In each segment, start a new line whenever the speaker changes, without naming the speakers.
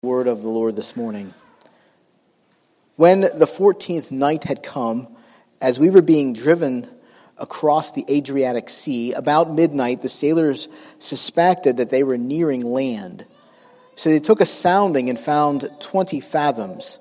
Word of the Lord this morning. When the 14th night had come, as we were being driven across the Adriatic Sea, about midnight the sailors suspected that they were nearing land. So they took a sounding and found 20 fathoms.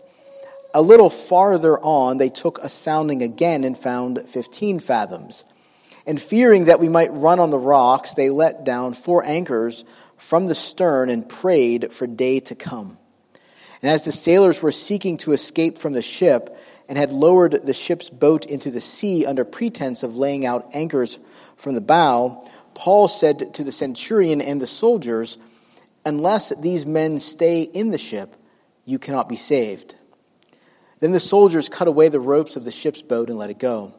A little farther on they took a sounding again and found 15 fathoms. And fearing that we might run on the rocks, they let down 4 anchors from the stern and prayed for day to come. And as the sailors were seeking to escape from the ship and had lowered the ship's boat into the sea under pretense of laying out anchors from the bow, Paul said to the centurion and the soldiers, "Unless these men stay in the ship, you cannot be saved." Then the soldiers cut away the ropes of the ship's boat and let it go.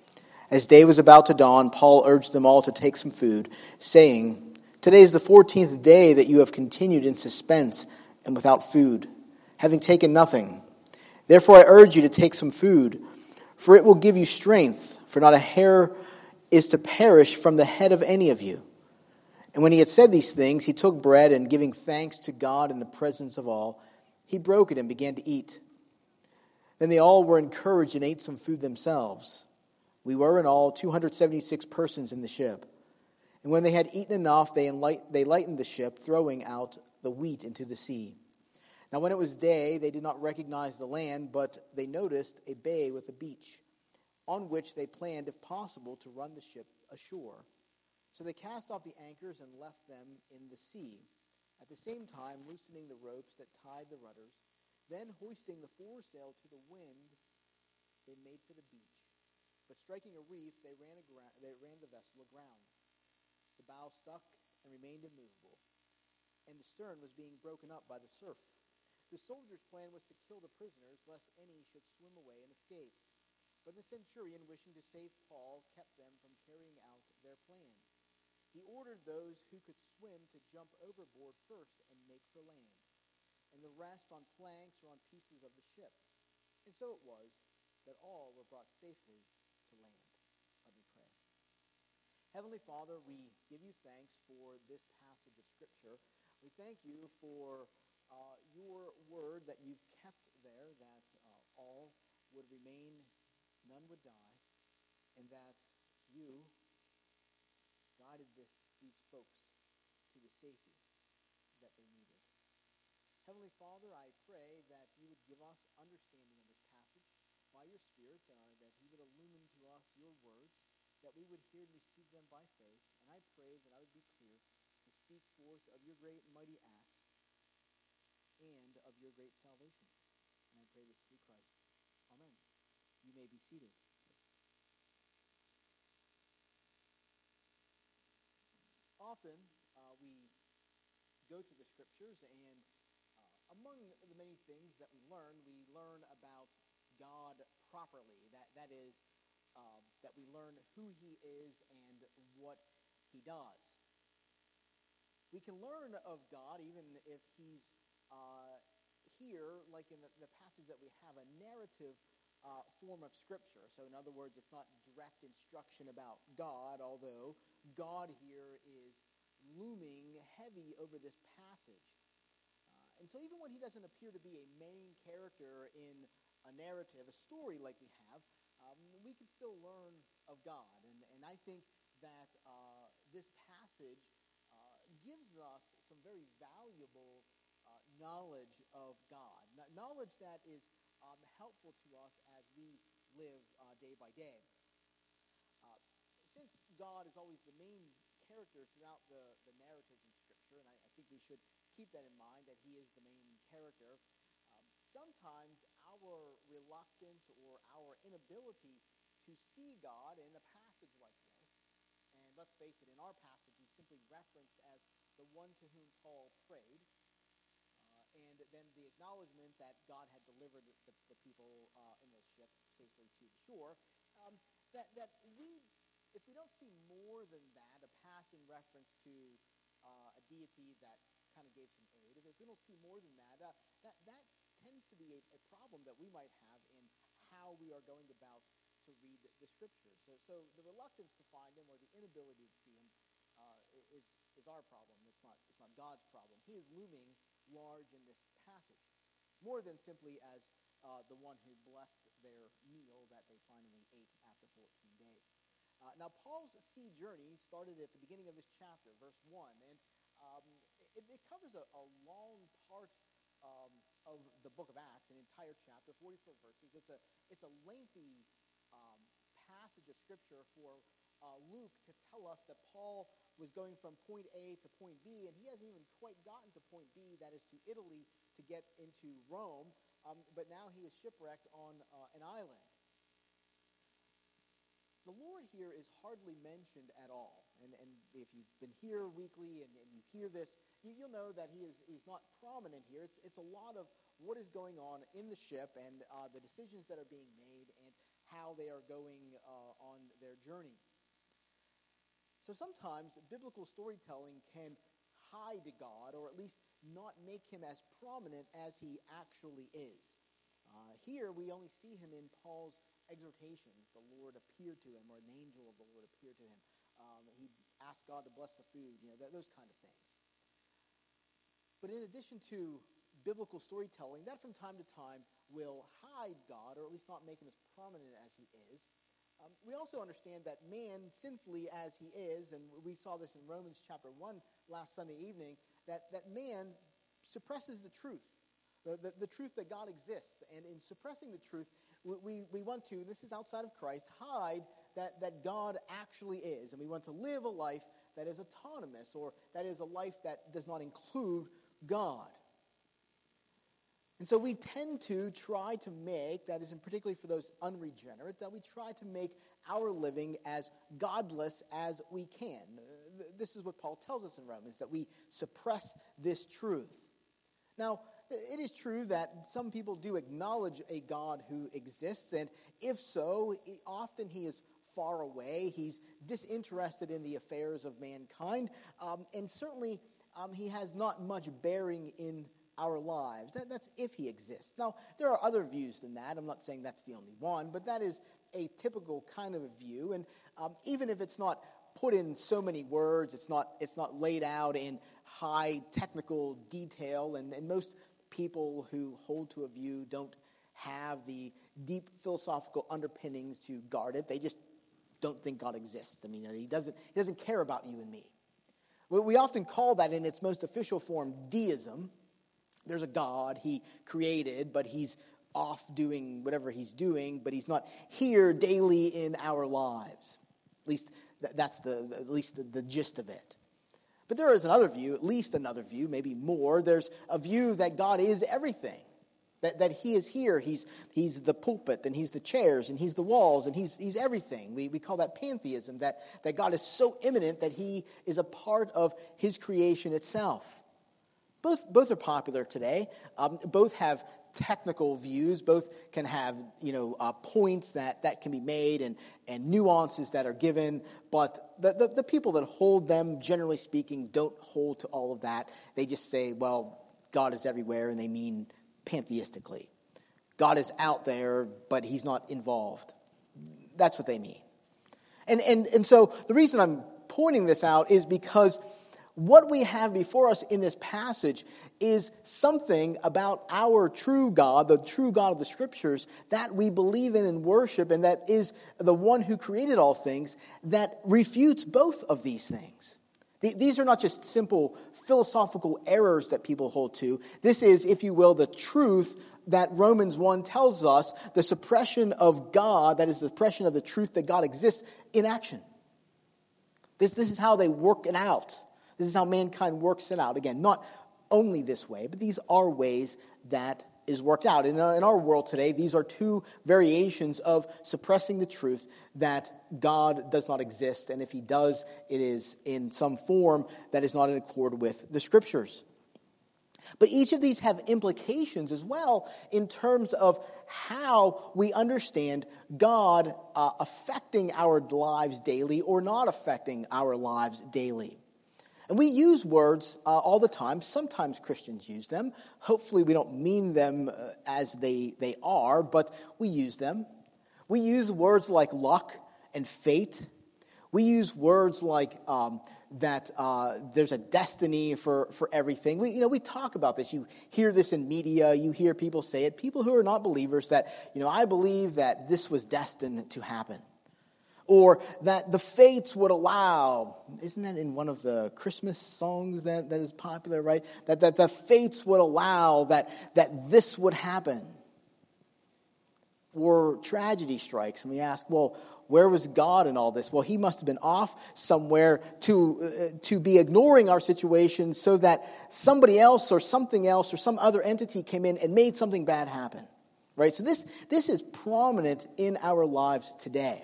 As day was about to dawn, Paul urged them all to take some food, saying, "Today is the 14th day that you have continued in suspense and without food, having taken nothing. Therefore I urge you to take some food, for it will give you strength, for not a hair is to perish from the head of any of you." And when he had said these things, he took bread and giving thanks to God in the presence of all, he broke it and began to eat. Then they all were encouraged and ate some food themselves. We were in all 276 persons in the ship. And when they had eaten enough, they lightened the ship, throwing out the wheat into the sea. Now when it was day, they did not recognize the land, but they noticed a bay with a beach, on which they planned, if possible, to run the ship ashore. So they cast off the anchors and left them in the sea, at the same time loosening the ropes that tied the rudders. Then hoisting the foresail to the wind, they made for the beach. But striking a reef, they ran the vessel aground. The bow stuck and remained immovable, and the stern was being broken up by the surf. The soldiers' plan was to kill the prisoners, lest any should swim away and escape. But the centurion, wishing to save Paul, kept them from carrying out their plan. He ordered those who could swim to jump overboard first and make for land, and the rest on planks or on pieces of the ship. And so it was that all were brought safely to land. Let me pray. Heavenly Father, we give you thanks for this passage of Scripture. We thank you for your word that you've kept there, that all would remain, none would die, and that you guided these folks to the safety that they needed. Heavenly Father, I pray that you would give us understanding of this passage by your Spirit, that you would illumine to us your words, that we would hear and receive them by faith, and I pray that I would be clear to speak forth of your great and mighty acts and of your great salvation. And I pray this through Christ. Amen. You may be seated. Often we go to the Scriptures, and among the many things that we learn about God properly. That is, that we learn who he is and what he does. We can learn of God even if he's here, like in the passage that we have, a narrative form of Scripture. So in other words, it's not direct instruction about God, although God here is looming heavy over this passage. And so even when he doesn't appear to be a main character in a narrative, a story like we have, we can still learn of God. And I think that this passage gives us some very valuable knowledge of God, knowledge that is helpful to us as we live day by day. Since God is always the main character throughout the narratives in Scripture, and I think we should keep that in mind, that he is the main character, sometimes our reluctance or our inability to see God in a passage like this, and let's face it, in our passage he's simply referenced as the one to whom Paul prayed, and then the acknowledgement that God had delivered the people in the ship safely to the shore, that we, if we don't see more than that, a passing reference to a deity that kind of gave some aid, if we don't see more than that, that tends to be a problem that we might have in how we are going about to read the Scriptures. So the reluctance to find him or the inability to see him is our problem. It's not God's problem. He is looming large in this passage. more than simply as the one who blessed their meal that they finally ate after 14 days. Now, Paul's sea journey started at the beginning of this chapter, verse 1, and it covers a long part of the book of Acts, an entire chapter, 44 verses. It's a lengthy passage of Scripture for Luke to tell us that Paul was going from point A to point B, and he hasn't even quite gotten to point B, that is to Italy, to get into Rome, but now he is shipwrecked on an island. The Lord here is hardly mentioned at all, and if you've been here weekly and you hear this, you'll know that he's not prominent here. It's a lot of what is going on in the ship and the decisions that are being made and how they are going on their journey. So sometimes biblical storytelling can hide God, or at least not make him as prominent as he actually is. Here we only see him in Paul's exhortations. The Lord appeared to him, or an angel of the Lord appeared to him. He asked God to bless the food, those kind of things. But in addition to biblical storytelling, that from time to time will hide God, or at least not make him as prominent as he is, we also understand that man, sinfully as he is, and we saw this in Romans chapter 1 last Sunday evening, that man suppresses the truth, the truth that God exists. And in suppressing the truth, we want to, this is outside of Christ, hide that God actually is. And we want to live a life that is autonomous, or that is a life that does not include God. And so we tend to try to make, that is particularly for those unregenerate, that we try to make our living as godless as we can. This is what Paul tells us in Romans, that we suppress this truth. Now, it is true that some people do acknowledge a God who exists, and if so, often he is far away. He's disinterested in the affairs of mankind, and certainly he has not much bearing in our lives. That's if he exists. Now, there are other views than that. I'm not saying that's the only one, but that is a typical kind of a view. And even if it's not put in so many words, it's not laid out in high technical detail, and most people who hold to a view don't have the deep philosophical underpinnings to guard it. They just don't think God exists. I mean, he doesn't care about you and me. We often call that, in its most official form, deism. There's a God he created, but he's off doing whatever he's doing, but he's not here daily in our lives. At least that's the gist of it. But there is another view, at least another view, maybe more. There's a view that God is everything, that he is here. He's the pulpit, and he's the chairs, and he's the walls, and he's everything. We call that pantheism, that God is so immanent that he is a part of his creation itself. Both are popular today. Both have technical views. Both can have points that can be made and nuances that are given. But the people that hold them, generally speaking, don't hold to all of that. They just say, well, God is everywhere, and they mean pantheistically. God is out there, but he's not involved. That's what they mean. And so the reason I'm pointing this out is because what we have before us in this passage is something about our true God, the true God of the Scriptures, that we believe in and worship, and that is the one who created all things, that refutes both of these things. These are not just simple philosophical errors that people hold to. This is, if you will, the truth that Romans 1 tells us, the suppression of God, that is the suppression of the truth that God exists, in action. This is how they work it out. This is how mankind works it out. Again, not only this way, but these are ways that is worked out. In our world today, these are two variations of suppressing the truth that God does not exist, and if he does, it is in some form that is not in accord with the Scriptures. But each of these have implications as well in terms of how we understand God affecting our lives daily or not affecting our lives daily. And we use words all the time. Sometimes Christians use them. Hopefully we don't mean them as they are, but we use them. We use words like luck and fate. We use words like there's a destiny for everything. We talk about this. You hear this in media. You hear people say it. People who are not believers that, I believe that this was destined to happen. Or that the fates would allow, isn't that in one of the Christmas songs that is popular, right? That the fates would allow that this would happen. Or tragedy strikes and we ask, well, where was God in all this? Well, he must have been off somewhere to be ignoring our situation so that somebody else or something else or some other entity came in and made something bad happen. Right? So this is prominent in our lives today.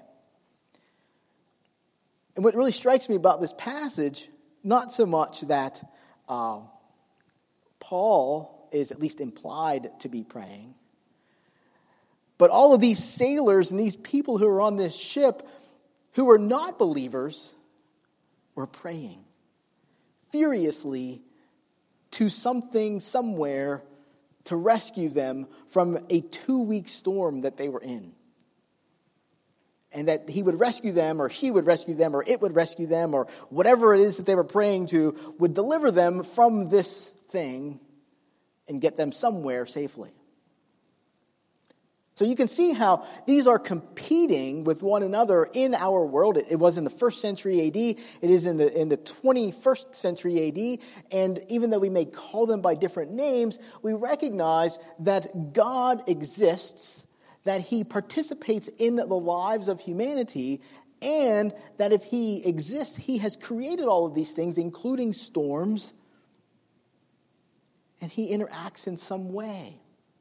And what really strikes me about this passage, not so much that Paul is at least implied to be praying, but all of these sailors and these people who are on this ship who are not believers were praying furiously to something somewhere to rescue them from a 2-week storm that they were in. And that he would rescue them, or she would rescue them, or it would rescue them, or whatever it is that they were praying to would deliver them from this thing and get them somewhere safely. So you can see how these are competing with one another in our world. It was in the 1st century AD. It is in the 21st century AD. And even though we may call them by different names, we recognize that God exists, that he participates in the lives of humanity, and that if he exists, he has created all of these things, including storms, and he interacts in some way.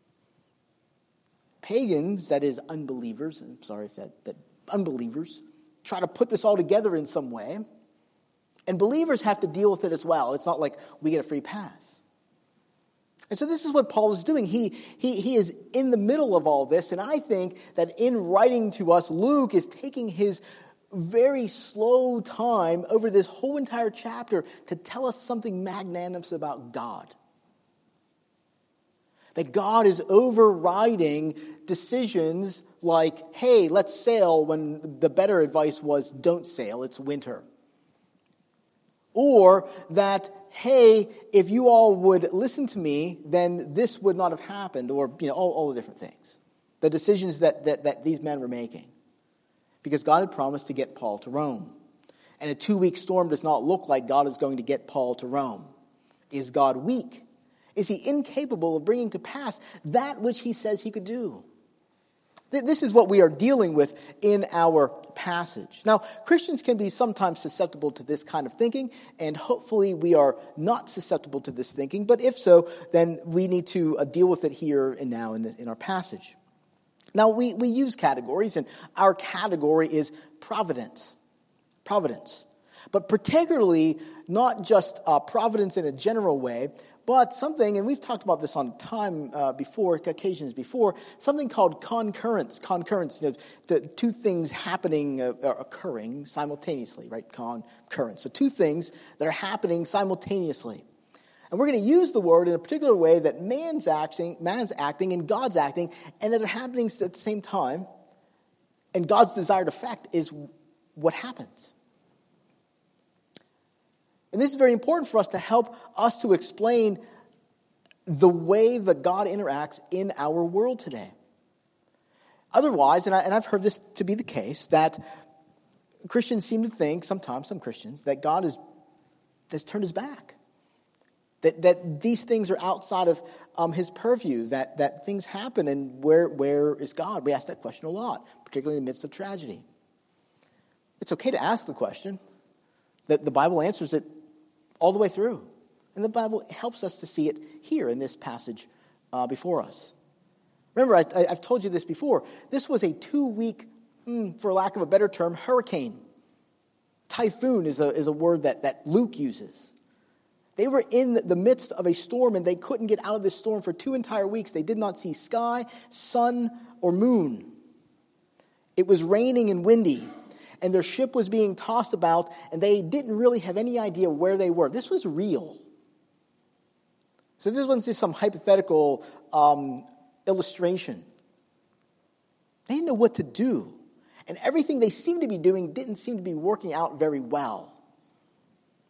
Pagans, that is unbelievers, I'm sorry if that unbelievers, try to put this all together in some way, and believers have to deal with it as well. It's not like we get a free pass. And so this is what Paul is doing. He is in the middle of all this, and I think that in writing to us, Luke is taking his very slow time over this whole entire chapter to tell us something magnanimous about God. That God is overriding decisions like, hey, let's sail, when the better advice was, don't sail, it's winter. Or that, hey, if you all would listen to me, then this would not have happened, or all the different things. The decisions that these men were making. Because God had promised to get Paul to Rome. And a 2-week storm does not look like God is going to get Paul to Rome. Is God weak? Is he incapable of bringing to pass that which he says he could do? This is what we are dealing with in our passage. Now, Christians can be sometimes susceptible to this kind of thinking, and hopefully we are not susceptible to this thinking. But if so, then we need to deal with it here and now in our passage. Now, we use categories, and our category is providence. Providence. But particularly, not just providence in a general way, but something, and we've talked about this on occasions before, something called concurrence. Concurrence, two things happening, occurring simultaneously, right? Concurrence. So two things that are happening simultaneously. And we're going to use the word in a particular way that man's acting and God's acting, and that they're happening at the same time. And God's desired effect is what happens. And this is very important for us to help us to explain the way that God interacts in our world today. Otherwise, and I've heard this to be the case, that Christians seem to think, sometimes some Christians, that God has turned his back. That these things are outside of his purview, that things happen, and where is God? We ask that question a lot, particularly in the midst of tragedy. It's okay to ask the question. That the Bible answers it all the way through. And the Bible helps us to see it here in this passage before us. Remember, I've told you this before. This was a 2-week, for lack of a better term, hurricane. Typhoon is a word that Luke uses. They were in the midst of a storm, and they couldn't get out of this storm for 2 entire weeks. They did not see sky, sun, or moon. It was raining and windy. And their ship was being tossed about, and they didn't really have any idea where they were. This was real. So this wasn't just some hypothetical illustration. They didn't know what to do. And everything they seemed to be doing didn't seem to be working out very well.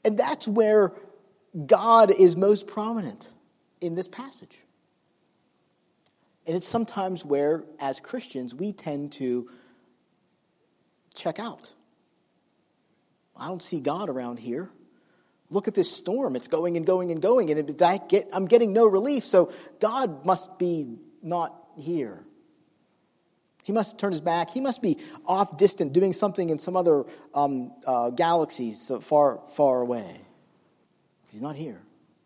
And that's where God is most prominent in this passage. And it's sometimes where, as Christians, we tend to check out. I don't see God around here. Look at this storm. It's going and going and going, and I'm getting no relief, so God must be not here. He must turn his back. He must be off distant, doing something in some other galaxies so far, far away. He's not here.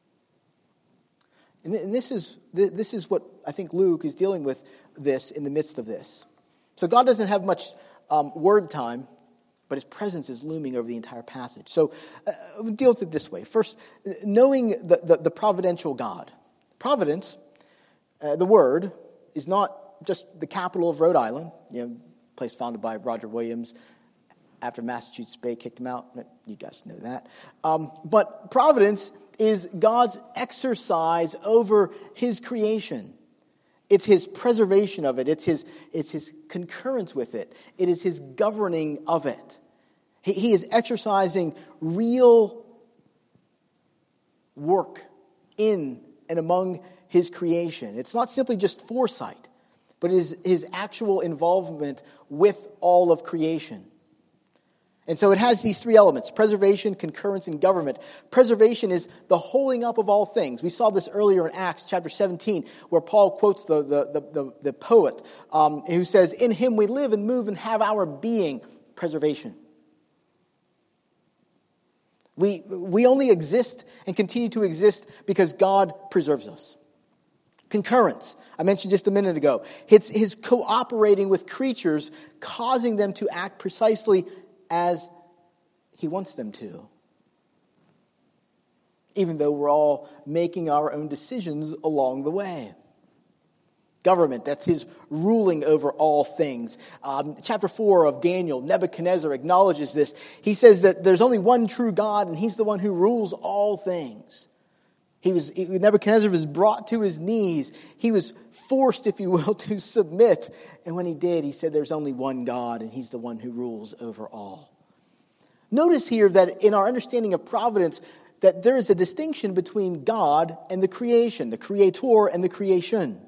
And this is what I think Luke is dealing with this in the midst of this. So God doesn't have much word time, but his presence is looming over the entire passage. So we'll deal with it this way. First, knowing the providential God. Providence, the word, is not just the capital of Rhode Island, place founded by Roger Williams after Massachusetts Bay kicked him out. You guys know that. But providence is God's exercise over his creation. It's his preservation of it. It's his concurrence with it. It is his governing of it. He is exercising real work in and among his creation. It's not simply just foresight, but it is his actual involvement with all of creation. And so it has these three elements: preservation, concurrence, and government. Preservation is the holding up of all things. We saw this earlier in Acts chapter 17, where Paul quotes the poet who says, "In him we live and move and have our being." Preservation. We only exist and continue to exist because God preserves us. Concurrence, I mentioned just a minute ago. It's his cooperating with creatures, causing them to act precisely as he wants them to. Even though we're all making our own decisions along the way. Government, that's his ruling over all things. Chapter 4 of Daniel, Nebuchadnezzar acknowledges this. He says that there's only one true God, and he's the one who rules all things. Nebuchadnezzar was brought to his knees. He was forced, if you will, to submit. And when he did, he said there's only one God, and he's the one who rules over all. Notice here that in our understanding of providence, that there is a distinction between God and the creation, the creator and the creation.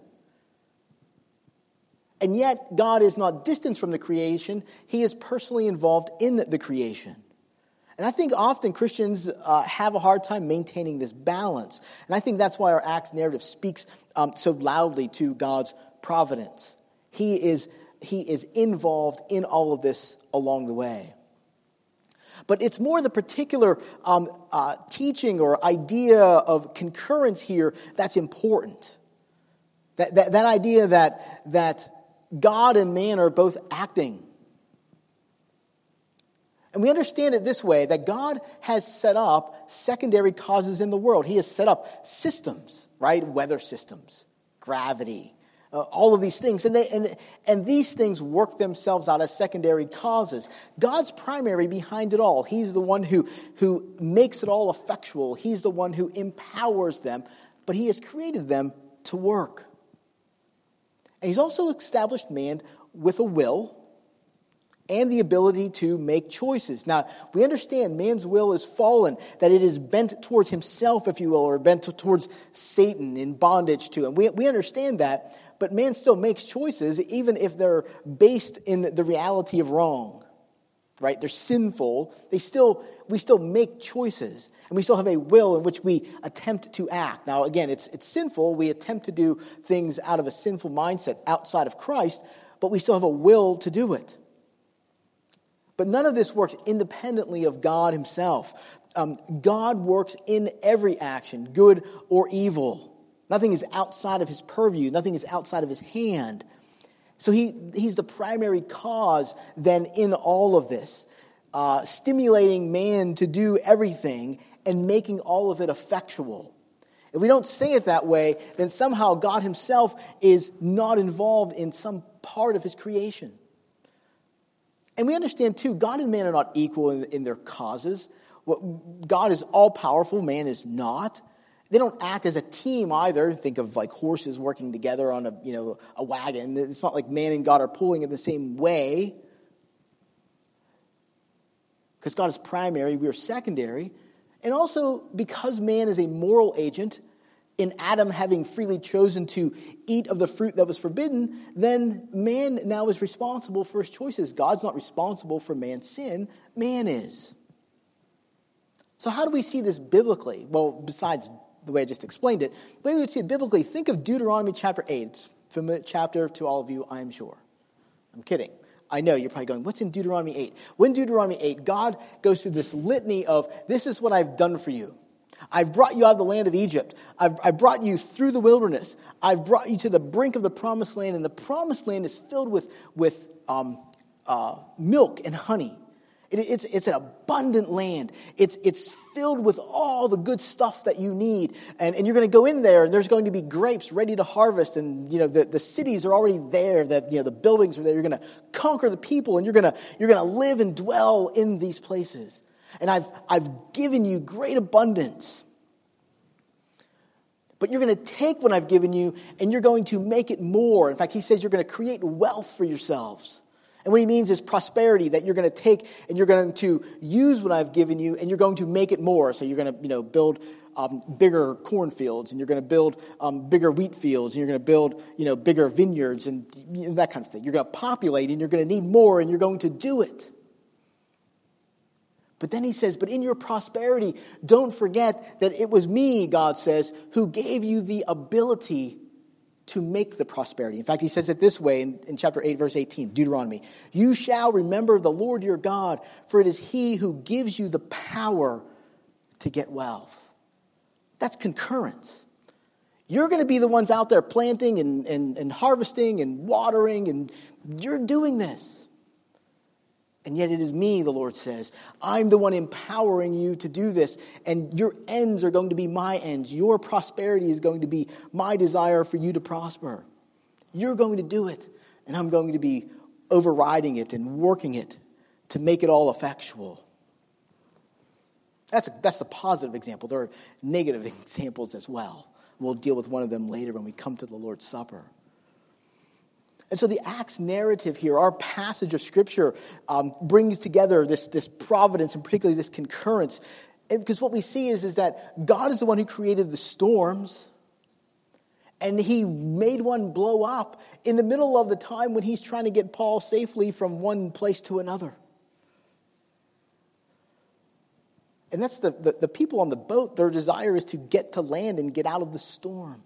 And yet, God is not distant from the creation. He is personally involved in the creation. And I think often Christians have a hard time maintaining this balance. And I think that's why our Acts narrative speaks so loudly to God's providence. He is involved in all of this along the way. But it's more the particular teaching or idea of concurrence here that's important. That idea that God and man are both acting. And we understand it this way, that God has set up secondary causes in the world. He has set up systems, right? Weather systems, gravity, all of these things. And these things work themselves out as secondary causes. God's primary behind it all. He's the one who makes it all effectual. He's the one who empowers them. But he has created them to work. And he's also established man with a will and the ability to make choices. Now, we understand man's will is fallen, that it is bent towards himself, if you will, or bent towards Satan, in bondage to him. We understand that, but man still makes choices, even if they're based in the reality of wrong. Right? They're sinful. We still make choices, and we still have a will in which we attempt to act. Now, again, it's sinful. We attempt to do things out of a sinful mindset outside of Christ, but we still have a will to do it. But none of this works independently of God himself. God works in every action, good or evil. Nothing is outside of his purview. Nothing is outside of his hand. So he's the primary cause then in all of this, stimulating man to do everything and making all of it effectual. If we don't say it that way, then somehow God himself is not involved in some part of his creation. And we understand too, God and man are not equal in their causes. God is all-powerful, man is not. They don't act as a team either. Think of like horses working together on a wagon. It's not like man and God are pulling in the same way. Because God is primary, we are secondary. And also because man is a moral agent, in Adam having freely chosen to eat of the fruit that was forbidden, then man now is responsible for his choices. God's not responsible for man's sin, man is. So how do we see this biblically? Well, besides the way I just explained it, the way we would see it biblically, think of Deuteronomy chapter 8. It's a familiar chapter to all of you, I am sure. I'm kidding. I know you're probably going, what's in Deuteronomy 8? When Deuteronomy 8, God goes through this litany of, this is what I've done for you. I've brought you out of the land of Egypt. I've brought you through the wilderness. I've brought you to the brink of the promised land, and the promised land is filled with milk and honey. It's an abundant land. It's filled with all the good stuff that you need. And you're going to go in there, and there's going to be grapes ready to harvest. And the cities are already there. The buildings are there. You're going to conquer the people, and you're going to live and dwell in these places. And I've given you great abundance. But you're going to take what I've given you, and you're going to make it more. In fact, he says you're going to create wealth for yourselves. And what he means is prosperity, that you're going to take and you're going to use what I've given you, and you're going to make it more. So you're going to build bigger cornfields, and you're going to build bigger wheat fields, and you're going to build bigger vineyards, and that kind of thing. You're going to populate, and you're going to need more, and you're going to do it. But then he says, but in your prosperity, don't forget that it was me, God says, who gave you the ability to make the prosperity. In fact, he says it this way in chapter 8, verse 18, Deuteronomy. You shall remember the Lord your God, for it is he who gives you the power to get wealth. That's concurrence. You're going to be the ones out there planting and harvesting and watering, and you're doing this. And yet it is me, the Lord says. I'm the one empowering you to do this. And your ends are going to be my ends. Your prosperity is going to be my desire for you to prosper. You're going to do it. And I'm going to be overriding it and working it to make it all effectual. That's a positive example. There are negative examples as well. We'll deal with one of them later when we come to the Lord's Supper. And so the Acts narrative here, our passage of Scripture, brings together this providence and particularly this concurrence. Because what we see is that God is the one who created the storms, and he made one blow up in the middle of the time when he's trying to get Paul safely from one place to another. And that's the people on the boat, their desire is to get to land and get out of the storm.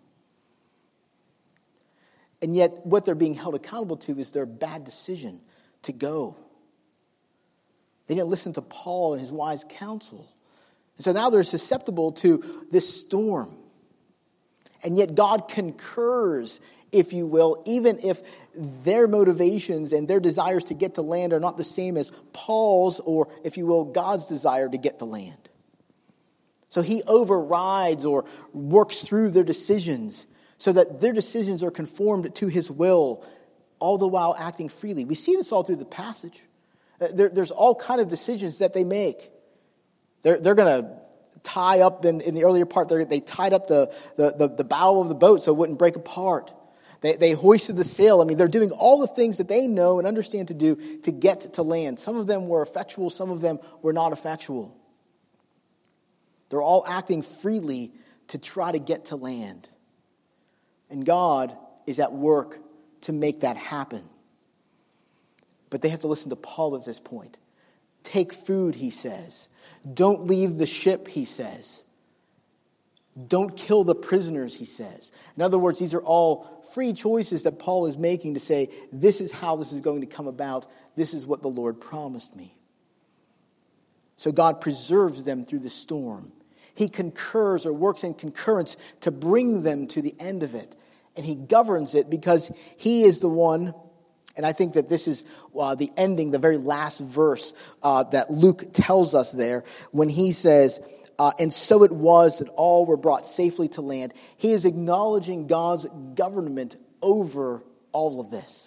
And yet what they're being held accountable to is their bad decision to go. They didn't listen to Paul and his wise counsel. And so now they're susceptible to this storm. And yet God concurs, if you will, even if their motivations and their desires to get to land are not the same as Paul's or, if you will, God's desire to get to land. So he overrides or works through their decisions so that their decisions are conformed to his will, all the while acting freely. We see this all through the passage. There's all kind of decisions that they make. They're going to tie up in the earlier part. They tied up the bow of the boat so it wouldn't break apart. They hoisted the sail. I mean, they're doing all the things that they know and understand to do to get to land. Some of them were effectual. Some of them were not effectual. They're all acting freely to try to get to land. And God is at work to make that happen. But they have to listen to Paul at this point. Take food, he says. Don't leave the ship, he says. Don't kill the prisoners, he says. In other words, these are all free choices that Paul is making to say, this is how this is going to come about. This is what the Lord promised me. So God preserves them through the storm. He concurs or works in concurrence to bring them to the end of it. And he governs it because he is the one, and I think that this is the ending, the very last verse that Luke tells us there when he says, and so it was that all were brought safely to land. He is acknowledging God's government over all of this.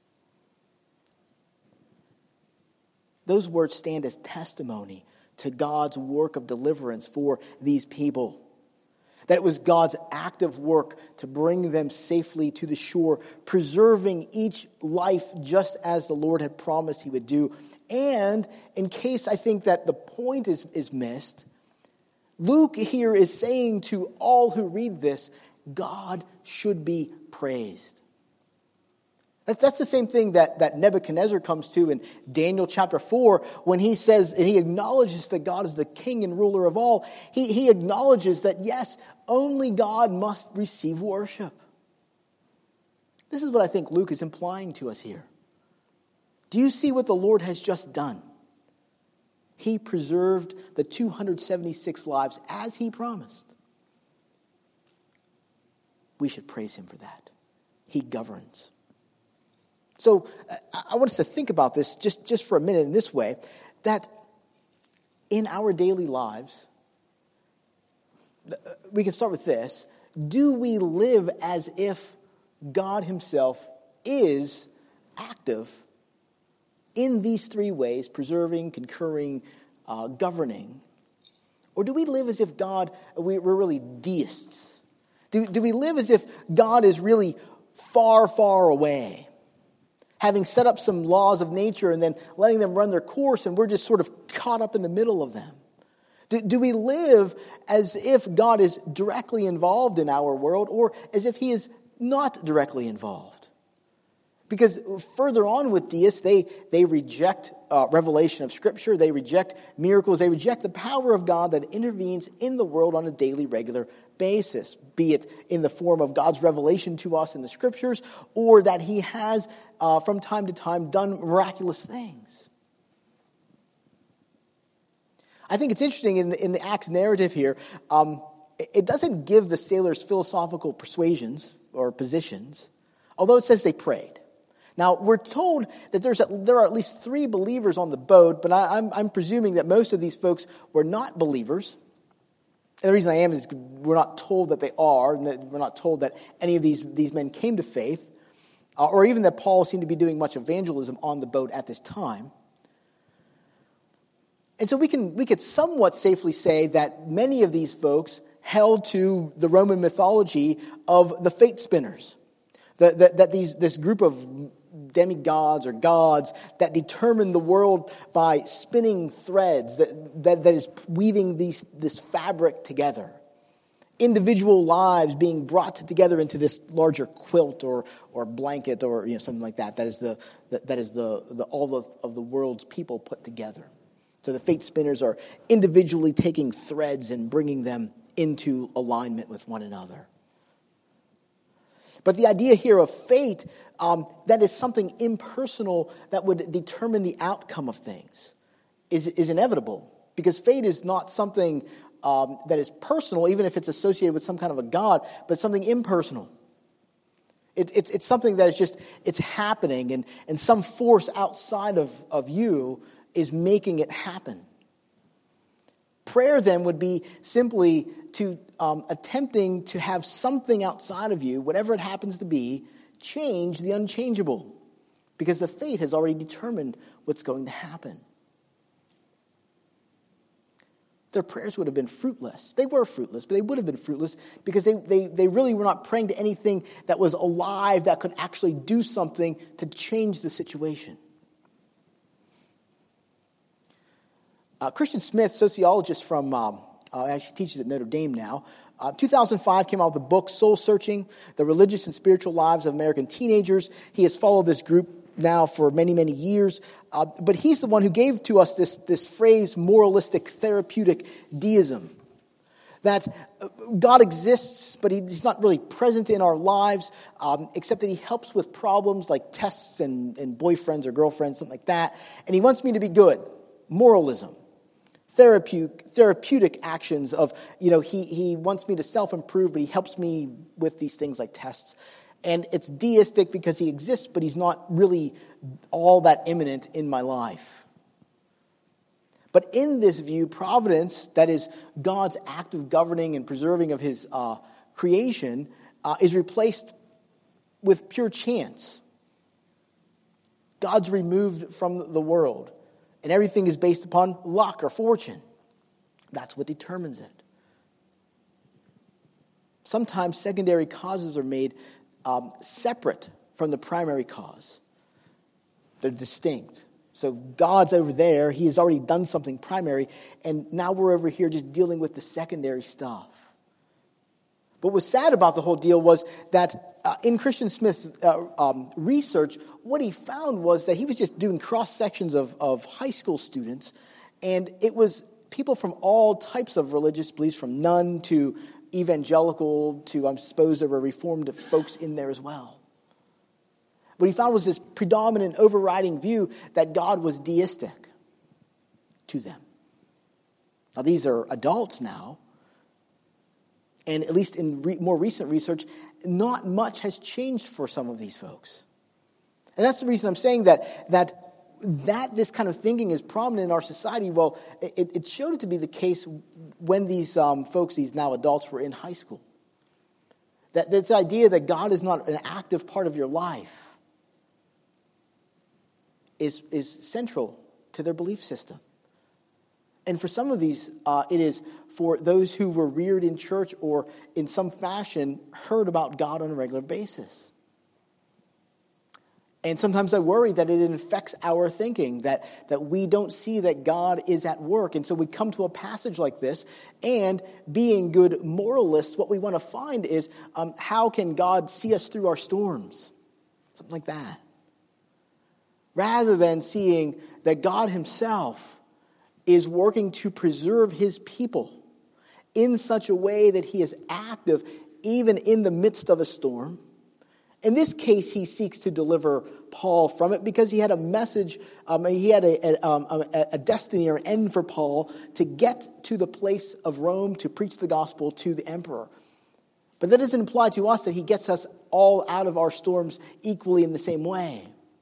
Those words stand as testimony to God's work of deliverance for these people. That it was God's active work to bring them safely to the shore, preserving each life just as the Lord had promised he would do. And in case I think that the point is missed, Luke here is saying to all who read this, God should be praised. That's the same thing that Nebuchadnezzar comes to in Daniel chapter 4 when he says, and he acknowledges that God is the king and ruler of all. He acknowledges that, yes, only God must receive worship. This is what I think Luke is implying to us here. Do you see what the Lord has just done? He preserved the 276 lives as he promised. We should praise him for that. He governs. So I want us to think about this just for a minute in this way, that in our daily lives, we can start with this. Do we live as if God himself is active in these three ways, preserving, concurring, governing? Or do we live as if we're really deists? Do we live as if God is really far, far away, having set up some laws of nature and then letting them run their course, and we're just sort of caught up in the middle of them? Do we live as if God is directly involved in our world, or as if he is not directly involved? Because further on with deists, they reject revelation of Scripture, they reject miracles, they reject the power of God that intervenes in the world on a daily, regular basis, be it in the form of God's revelation to us in the Scriptures, or that he has, from time to time, done miraculous things. I think it's interesting in the Acts narrative here, it doesn't give the sailors philosophical persuasions or positions, although it says they prayed. Now, we're told that there are at least 3 believers on the boat, but I'm presuming that most of these folks were not believers. And the reason I am is we're not told that they are, and that we're not told that any of these men came to faith, or even that Paul seemed to be doing much evangelism on the boat at this time. And so we could somewhat safely say that many of these folks held to the Roman mythology of the fate spinners. That this group of demigods or gods that determine the world by spinning threads that is weaving this fabric together. Individual lives being brought together into this larger quilt or blanket or something like that. That is all of the world's people put together. So the fate spinners are individually taking threads and bringing them into alignment with one another. But the idea here of fate, that is something impersonal that would determine the outcome of things, is inevitable. Because fate is not something that is personal, even if it's associated with some kind of a god, but something impersonal. It's something that is just, it's happening, and some force outside of you is making it happen. Prayer then would be simply to attempting to have something outside of you, whatever it happens to be, change the unchangeable. Because the fate has already determined what's going to happen. Their prayers would have been fruitless. They were fruitless, but they would have been fruitless because they really were not praying to anything that was alive, that could actually do something to change the situation. Christian Smith, sociologist from, actually teaches at Notre Dame now, 2005 came out with the book Soul Searching, The Religious and Spiritual Lives of American Teenagers. He has followed this group now for many, many years. But he's the one who gave to us this phrase, moralistic therapeutic deism. That God exists, but he's not really present in our lives, except that he helps with problems like tests and boyfriends or girlfriends, something like that. And he wants me to be good. Moralism. Therapeutic actions of, he wants me to self-improve, but he helps me with these things like tests. And it's deistic because he exists, but he's not really all that immanent in my life. But in this view, providence, that is God's active governing and preserving of his creation, is replaced with pure chance. God's removed from the world. And everything is based upon luck or fortune. That's what determines it. Sometimes secondary causes are made separate from the primary cause. They're distinct. So God's over there. He has already done something primary. And now we're over here just dealing with the secondary stuff. But what's sad about the whole deal was that in Christian Smith's research, what he found was that he was just doing cross-sections of high school students. And it was people from all types of religious beliefs, from none to evangelical to, I suppose, there were Reformed folks in there as well. What he found was this predominant overriding view that God was deistic to them. Now, these are adults now. And at least in more recent research, not much has changed for some of these folks. And that's the reason I'm saying that this kind of thinking is prominent in our society. Well, it showed it to be the case when these folks, these now adults, were in high school. That this idea that God is not an active part of your life is central to their belief system. And for some of these, it is for those who were reared in church or in some fashion heard about God on a regular basis. And sometimes I worry that it infects our thinking, that we don't see that God is at work. And so we come to a passage like this, and being good moralists, what we want to find is how can God see us through our storms? Something like that. Rather than seeing that God himself is working to preserve his people in such a way that he is active even in the midst of a storm. In this case, he seeks to deliver Paul from it because he had a message, he had a destiny or an end for Paul to get to the place of Rome to preach the gospel to the emperor. But that doesn't imply to us that he gets us all out of our storms equally in the same way.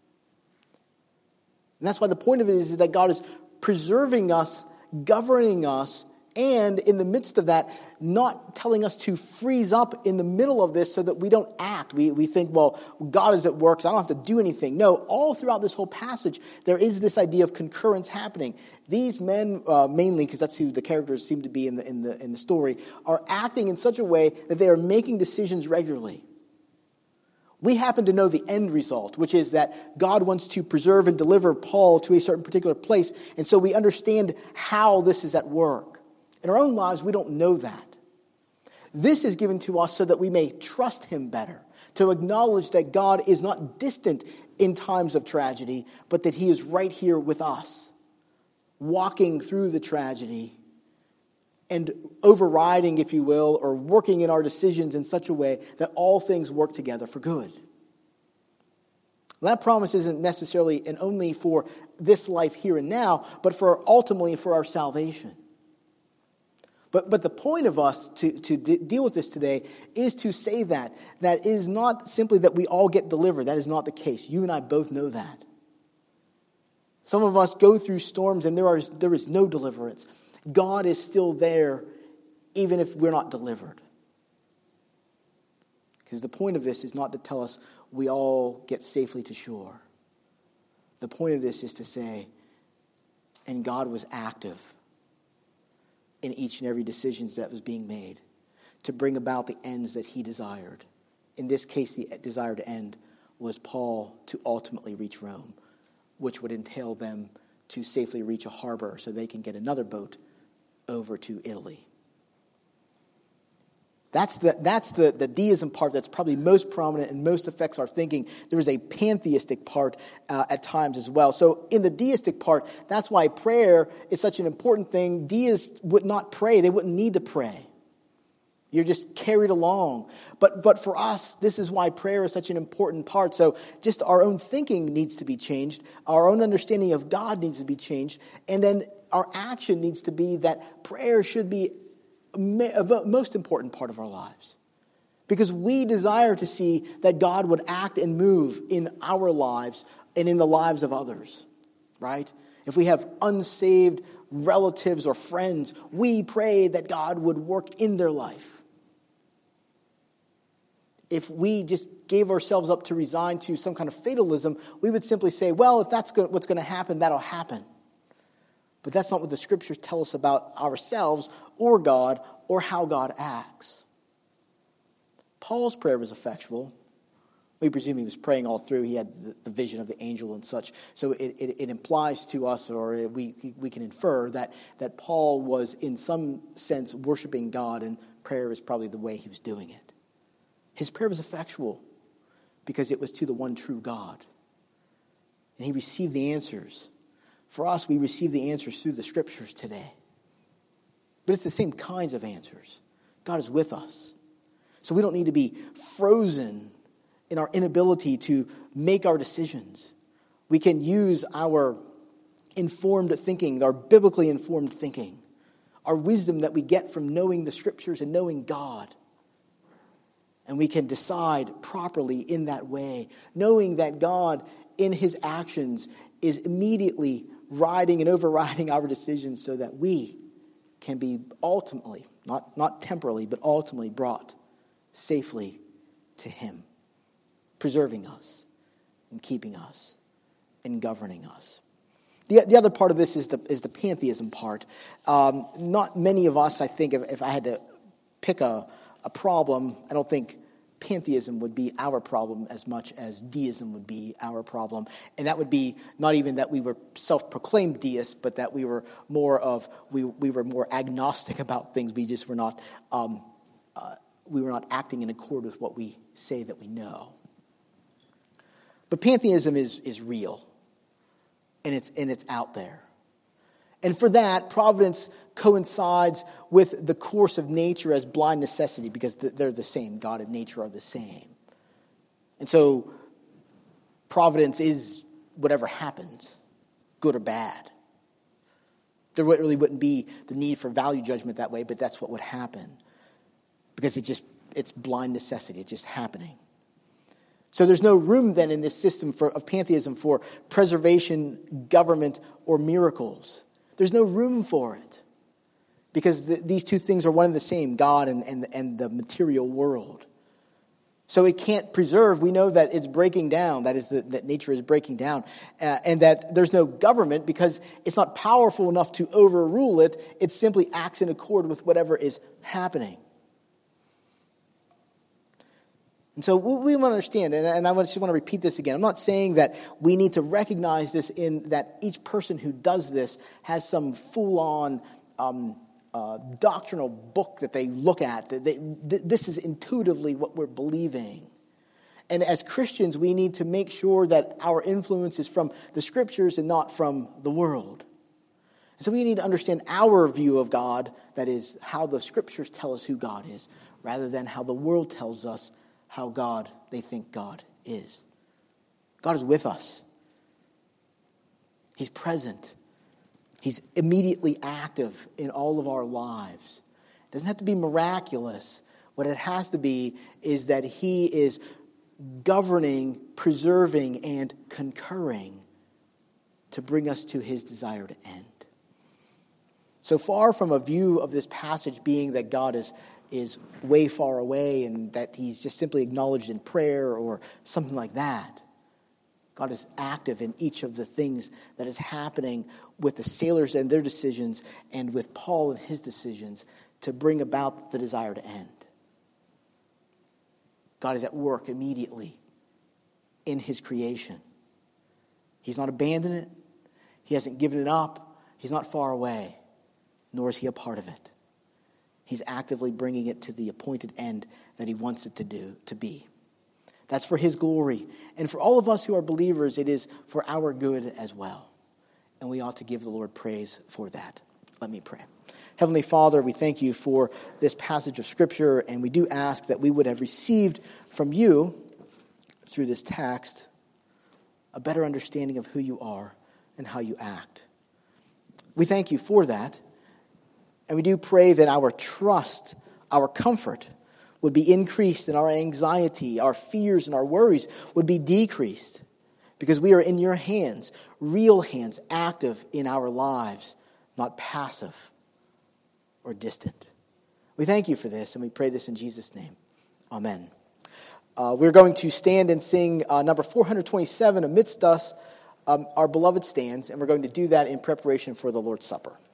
And that's why the point of it is that God is preserving us, governing us, and in the midst of that, not telling us to freeze up in the middle of this so that we don't act. We think, well, God is at work, so I don't have to do anything. No, all throughout this whole passage, there is this idea of concurrence happening. These men, mainly, because that's who the characters seem to be in the story, are acting in such a way that they are making decisions regularly. We happen to know the end result, which is that God wants to preserve and deliver Paul to a certain particular place. And so we understand how this is at work. In our own lives, we don't know that. This is given to us so that we may trust him better, to acknowledge that God is not distant in times of tragedy, but that he is right here with us, walking through the tragedy and overriding, if you will, or working in our decisions in such a way that all things work together for good. Well, that promise isn't necessarily and only for this life here and now, but for ultimately for our salvation. But the point of us to deal with this today is to say that it is not simply that we all get delivered. That is not the case. You and I both know that. Some of us go through storms and there is no deliverance. God is still there even if we're not delivered. Because the point of this is not to tell us we all get safely to shore. The point of this is to say, and God was active in each and every decision that was being made to bring about the ends that he desired. In this case, the desired end was Paul to ultimately reach Rome, which would entail them to safely reach a harbor so they can get another boat over to Italy. That's the deism part that's probably most prominent and most affects our thinking. There is a pantheistic part at times as well. So in the deistic part, that's why prayer is such an important thing. Deists would not pray. They wouldn't need to pray. You're just carried along. But for us, this is why prayer is such an important part. So just our own thinking needs to be changed. Our own understanding of God needs to be changed. And then our action needs to be that prayer should be a most important part of our lives. Because we desire to see that God would act and move in our lives and in the lives of others. Right? If we have unsaved relatives or friends, we pray that God would work in their life. If we just gave ourselves up to resign to some kind of fatalism, we would simply say, well, if that's what's going to happen, that'll happen. But that's not what the scriptures tell us about ourselves or God or how God acts. Paul's prayer was effectual. We presume he was praying all through. He had the vision of the angel and such. So it implies to us, or we can infer, that Paul was in some sense worshiping God, and prayer is probably the way he was doing it. His prayer was effectual because it was to the one true God. And he received the answers. For us, we receive the answers through the Scriptures today. But it's the same kinds of answers. God is with us. So we don't need to be frozen in our inability to make our decisions. We can use our informed thinking, our biblically informed thinking, our wisdom that we get from knowing the Scriptures and knowing God. And we can decide properly in that way, knowing that God, in his actions, is immediately riding and overriding our decisions so that we can be ultimately, not temporally, but ultimately brought safely to him, preserving us and keeping us and governing us. The other part of this is the pantheism part. Not many of us, I think, if I had to pick a problem, I don't think pantheism would be our problem as much as deism would be our problem. And that would be not even that we were self-proclaimed deists, but that we were more agnostic about things. We just were not acting in accord with what we say that we know. But pantheism is real, and it's out there. And for that, providence coincides with the course of nature as blind necessity, because they're the same. God and nature are the same. And so providence is whatever happens, good or bad. There really wouldn't be the need for value judgment that way, but that's what would happen. Because it's blind necessity. It's just happening. So there's no room then in this system of pantheism for preservation, government, or miracles. There's no room for it. Because these two things are one and the same, God and the material world. So it can't preserve. We know that it's breaking down. That is, that nature is breaking down. And that there's no government because it's not powerful enough to overrule it. It simply acts in accord with whatever is happening. And so we want to understand, and I just want to repeat this again. I'm not saying that we need to recognize this in that each person who does this has some full-on doctrinal book that they look at. This is intuitively what we're believing. And as Christians, we need to make sure that our influence is from the Scriptures and not from the world. And so we need to understand our view of God, that is, how the Scriptures tell us who God is, rather than how the world tells us how they think God is. God is with us. He's present. He's immediately active in all of our lives. It doesn't have to be miraculous. What it has to be is that he is governing, preserving, and concurring to bring us to his desired end. So far from a view of this passage being that God is way far away and that he's just simply acknowledged in prayer or something like that. God is active in each of the things that is happening with the sailors and their decisions and with Paul and his decisions to bring about the desired end. God is at work immediately in his creation. He's not abandoned it. He hasn't given it up. He's not far away, nor is he a part of it. He's actively bringing it to the appointed end that he wants it to be. That's for his glory. And for all of us who are believers, it is for our good as well. And we ought to give the Lord praise for that. Let me pray. Heavenly Father, we thank you for this passage of Scripture, and we do ask that we would have received from you, through this text, a better understanding of who you are and how you act. We thank you for that. And we do pray that our trust, our comfort, would be increased, and our anxiety, our fears, and our worries would be decreased, because we are in your hands, real hands, active in our lives, not passive or distant. We thank you for this, and we pray this in Jesus' name. Amen. We're going to stand and sing number 427, Amidst Us, Our Beloved Stands, and we're going to do that in preparation for the Lord's Supper.